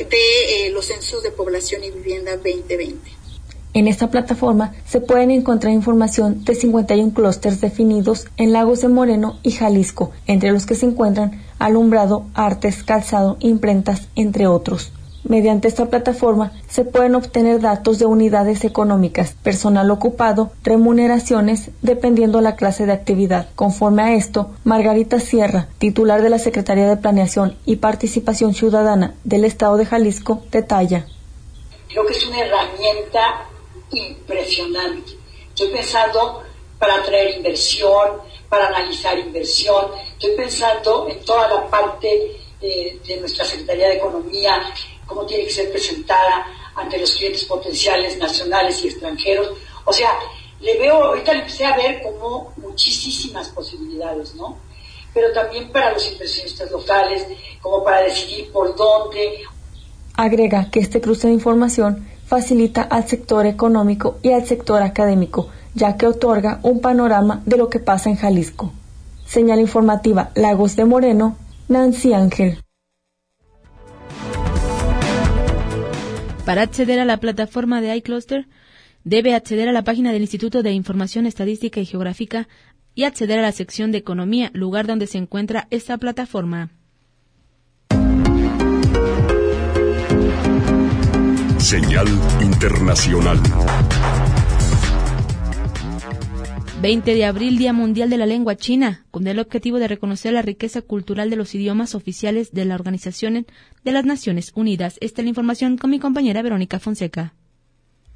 de los censos de población y vivienda 2020. En esta plataforma se pueden encontrar información de 51 clústeres definidos en Lagos de Moreno y Jalisco, entre los que se encuentran alumbrado, artes, calzado, imprentas, entre otros. Mediante esta plataforma se pueden obtener datos de unidades económicas, personal ocupado, remuneraciones, dependiendo la clase de actividad. Conforme a esto, Margarita Sierra, titular de la Secretaría de Planeación y Participación Ciudadana del Estado de Jalisco, detalla: creo que es una herramienta impresionante. Estoy pensando para atraer inversión, para analizar inversión, estoy pensando en toda la parte de nuestra Secretaría de Economía, cómo tiene que ser presentada ante los clientes potenciales nacionales y extranjeros. O sea, ahorita le empecé a ver como muchísimas posibilidades, ¿no? Pero también para los inversionistas locales, como para decidir por dónde. Agrega que este cruce de información facilita al sector económico y al sector académico, ya que otorga un panorama de lo que pasa en Jalisco. Señal informativa Lagos de Moreno, Nancy Ángel. Para acceder a la plataforma de iCluster, debe acceder a la página del Instituto de Información Estadística y Geográfica y acceder a la sección de Economía, lugar donde se encuentra esta plataforma. Señal internacional. 20 de abril, Día Mundial de la Lengua China, con el objetivo de reconocer la riqueza cultural de los idiomas oficiales de la Organización de las Naciones Unidas. Esta es la información con mi compañera Verónica Fonseca.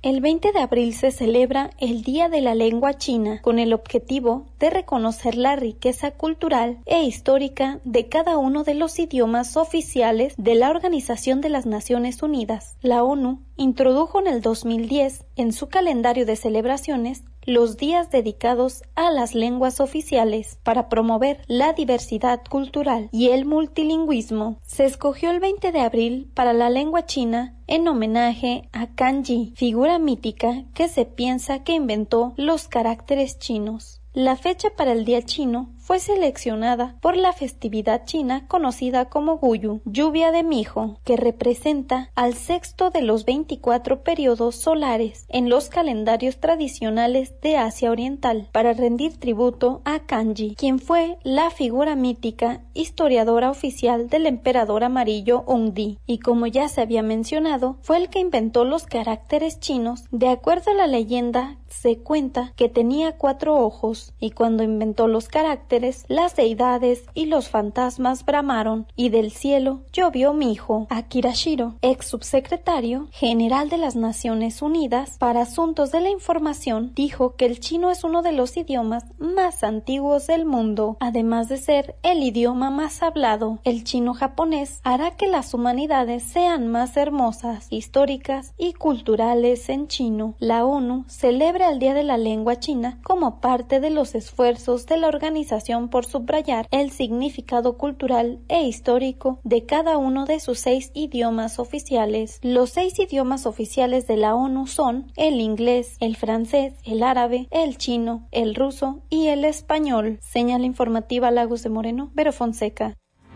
El 20 de abril se celebra el Día de la Lengua China, con el objetivo de reconocer la riqueza cultural e histórica de cada uno de los idiomas oficiales de la Organización de las Naciones Unidas. La ONU introdujo en el 2010 en su calendario de celebraciones los días dedicados a las lenguas oficiales para promover la diversidad cultural y el multilingüismo. Se escogió el 20 de abril para la lengua china en homenaje a Kan Yi, figura mítica que se piensa que inventó los caracteres chinos. La fecha para el Día Chino fue seleccionada por la festividad china conocida como Guyu, lluvia de mijo, que representa al sexto de los 24 periodos solares en los calendarios tradicionales de Asia Oriental, para rendir tributo a Kan Yi, quien fue la figura mítica historiadora oficial del emperador amarillo Hongdi, y como ya se había mencionado, fue el que inventó los caracteres chinos. De acuerdo a la leyenda, se cuenta que tenía 4 ojos, y cuando inventó los caracteres, las deidades y los fantasmas bramaron, y del cielo llovió mijo. Akira Shiro, ex subsecretario general de las Naciones Unidas para Asuntos de la Información, dijo que el chino es uno de los idiomas más antiguos del mundo, además de ser el idioma más hablado. El chino japonés hará que las humanidades sean más hermosas, históricas y culturales en chino. La ONU celebra el Día de la Lengua China como parte de los esfuerzos de la organización por subrayar el significado cultural e histórico de cada uno de sus 6 idiomas oficiales. Los 6 idiomas oficiales de la ONU son el inglés, el francés, el árabe, el chino, el ruso y el español. Señal informativa Lagos de Moreno, Vero Fonseca.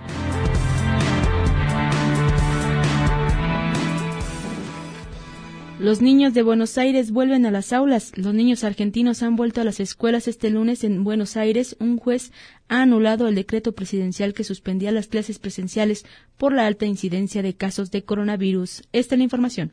Los niños de Buenos Aires vuelven a las aulas. Los niños argentinos han vuelto a las escuelas este lunes en Buenos Aires. Un juez ha anulado el decreto presidencial que suspendía las clases presenciales por la alta incidencia de casos de coronavirus. Esta es la información.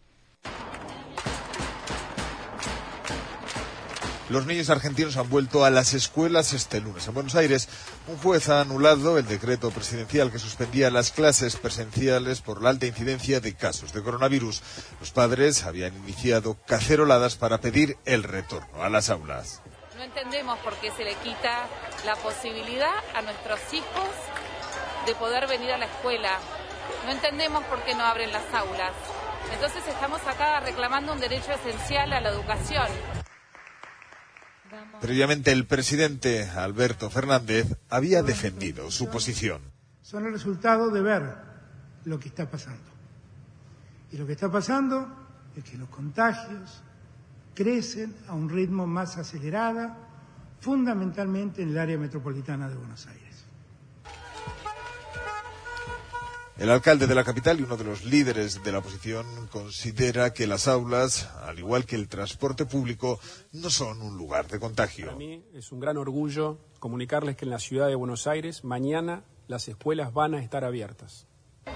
Los niños argentinos han vuelto a las escuelas este lunes. En Buenos Aires, un juez ha anulado el decreto presidencial que suspendía las clases presenciales por la alta incidencia de casos de coronavirus. Los padres habían iniciado caceroladas para pedir el retorno a las aulas. No entendemos por qué se le quita la posibilidad a nuestros hijos de poder venir a la escuela. No entendemos por qué no abren las aulas. Entonces estamos acá reclamando un derecho esencial a la educación. Previamente, el presidente Alberto Fernández había defendido su posición. Son el resultado de ver lo que está pasando. Y lo que está pasando es que los contagios crecen a un ritmo más acelerado, fundamentalmente en el área metropolitana de Buenos Aires. El alcalde de la capital y uno de los líderes de la oposición considera que las aulas, al igual que el transporte público, no son un lugar de contagio. Para mí es un gran orgullo comunicarles que en la ciudad de Buenos Aires mañana las escuelas van a estar abiertas.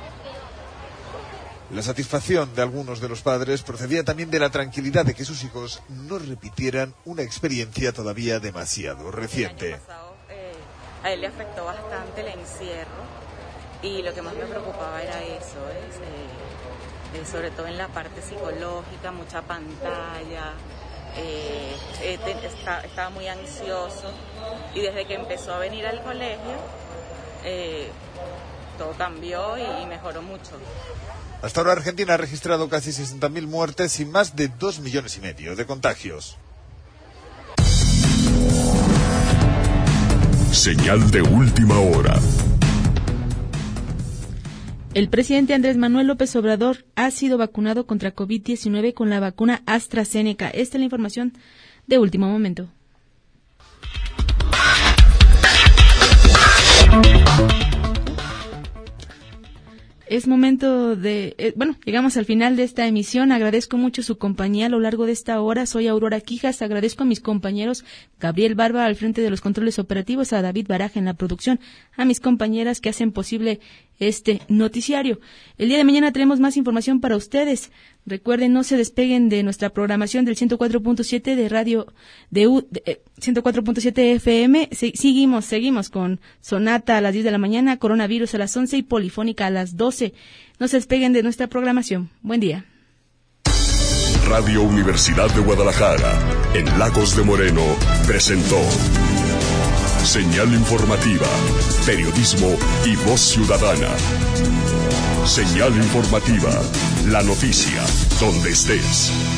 La satisfacción de algunos de los padres procedía también de la tranquilidad de que sus hijos no repitieran una experiencia todavía demasiado reciente. El año pasado, a él le afectó bastante el encierro. Y lo que más me preocupaba era eso, sobre todo en la parte psicológica, mucha pantalla, estaba muy ansioso y desde que empezó a venir al colegio todo cambió y mejoró mucho. Hasta ahora Argentina ha registrado casi 60.000 muertes y más de 2,5 millones de contagios. Señal de última hora. El presidente Andrés Manuel López Obrador ha sido vacunado contra COVID-19 con la vacuna AstraZeneca. Esta es la información de último momento. Es momento de... llegamos al final de esta emisión. Agradezco mucho su compañía a lo largo de esta hora. Soy Aurora Quijas. Agradezco a mis compañeros Gabriel Barba al frente de los controles operativos, a David Baraja en la producción, a mis compañeras que hacen posible este noticiario. El día de mañana tenemos más información para ustedes. Recuerden, no se despeguen de nuestra programación del 104.7 de radio, 104.7 FM. Seguimos con Sonata a las 10 de la mañana, Coronavirus a las 11 y Polifónica a las 12. No se despeguen de nuestra programación. Buen día. Radio Universidad de Guadalajara, en Lagos de Moreno, presentó Señal Informativa, periodismo y voz ciudadana. Señal Informativa, la noticia, donde estés.